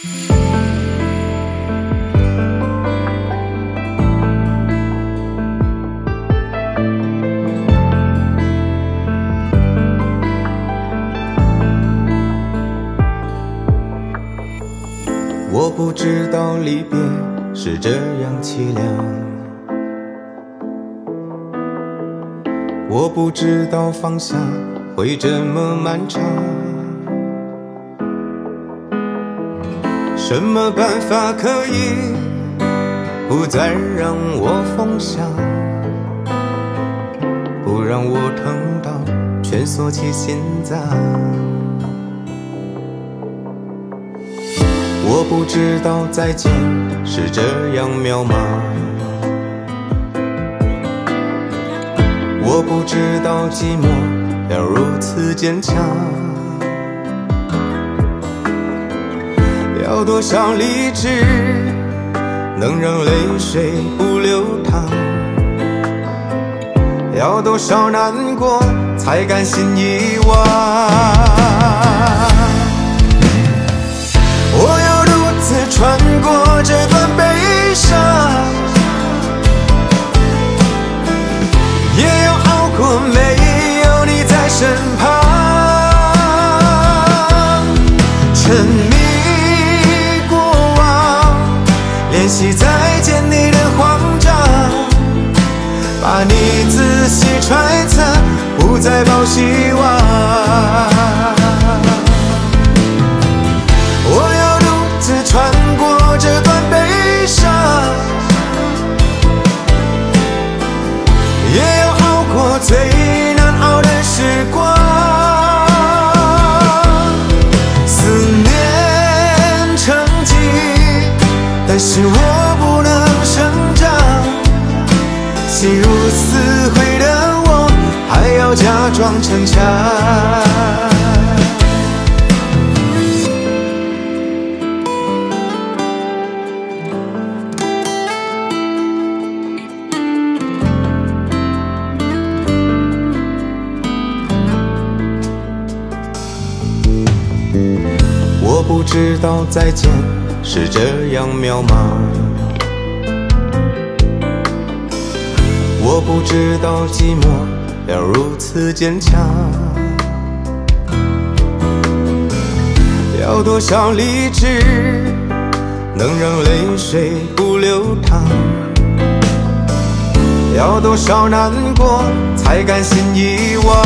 我不知道离别是这样凄凉，我不知道放下会这么漫长。什么办法可以不再让我风香，不让我疼到蜷缩起心脏？我不知道再见是这样渺茫，我不知道寂寞要如此坚强，要多少理智能让泪水不流淌，要多少难过才甘心遗忘。我要如此穿过这段悲伤，也要熬过没有你在身旁。沉迷过往，练习再见你的慌张，把你仔细揣测，不再抱希望。穿过这段悲伤，也要熬过最难熬的时光。思念成疾，但是我不能生长。心如死灰的我，还要假装逞强。我不知道再见是这样渺茫，我不知道寂寞要如此坚强，要多少理智能让泪水不流淌，要多少难过才甘心遗忘。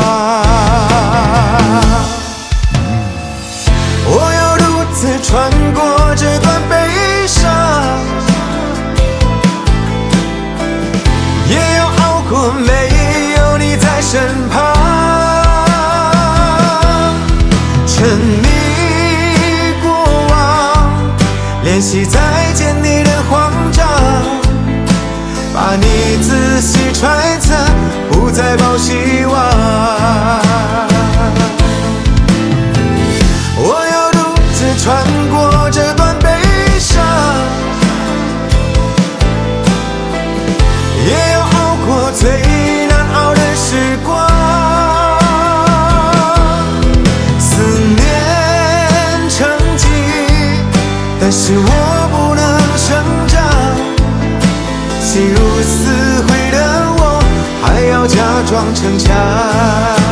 我要如此穿过这段悲伤，也要熬过没有你在身旁。沉迷过往，练习再见你的慌张，把你仔细揣测，不再抱希望。穿过这段悲伤，也要熬过最难熬的时光。思念成疾，但是我不能生长。心如死灰的我，还要假装逞强。